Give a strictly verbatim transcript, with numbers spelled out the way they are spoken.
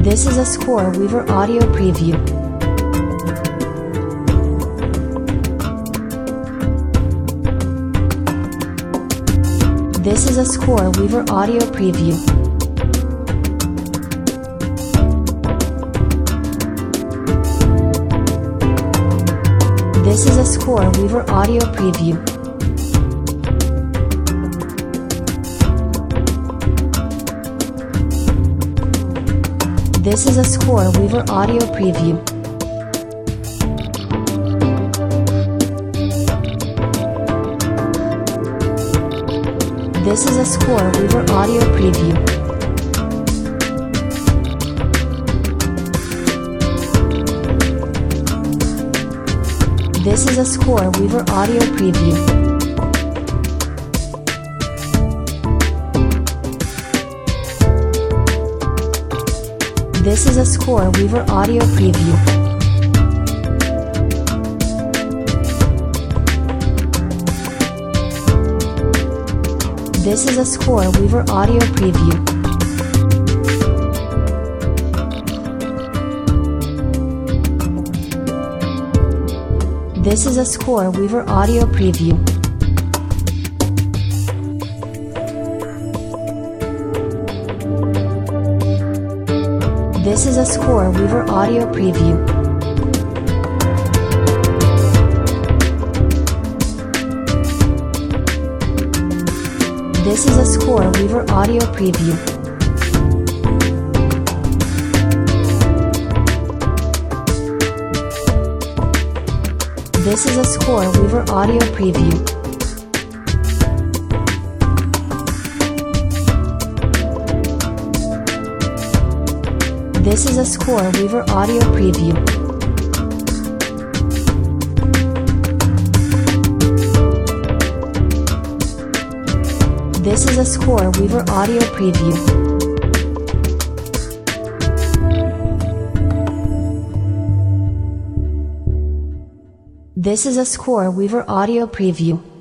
This is a Score Weaver audio preview. This is a Score Weaver audio preview. This is a Score Weaver audio preview. This is a Score Weaver audio preview. This is a Score Weaver audio preview. This is a Score Weaver audio preview. This is a Score Weaver audio preview. This is a Score Weaver audio preview. This is a Score Weaver audio preview. This is a Score Weaver audio preview. This is a Score Weaver audio preview. This is a Score Weaver audio preview. This is a Score Weaver audio preview. This is a Score Weaver audio preview. This is a Score Weaver audio preview.